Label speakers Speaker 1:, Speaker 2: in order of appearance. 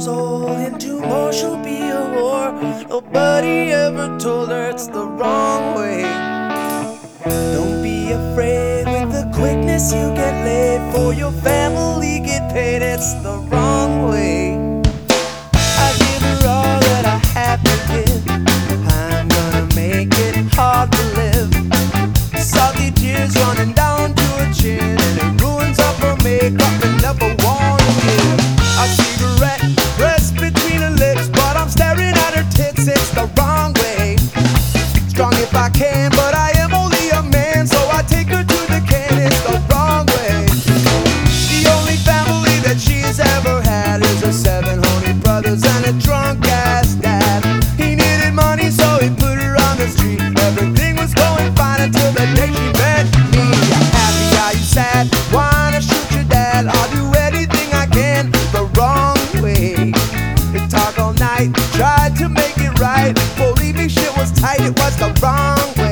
Speaker 1: years old, into more she'll be a whore. Nobody ever told her it's the wrong way. Don't be afraid with the quickness you get laid. For your family get paid, it's the wrong way. I give her all that I have to give. I'm gonna make it hard to live. Salty tears running down to her chin, and it ruins up her makeup and never wanna give. A cigarette pressed between her lips, but I'm staring at her tits, it's the wrong way. Strong if I can, but I am only a man, so I take her to the can, it's the wrong way. The only family that she's ever had is her 7 honey brothers and a drunk ass dad. He needed money, so he put her on the street. Everything was going fine until the day she met me. Happy, are you sad? Wanna shoot your dad? I'll do anything I can the wrong way. They talk all night, tried to make it right. Believe me, shit was tight, it was the wrong way.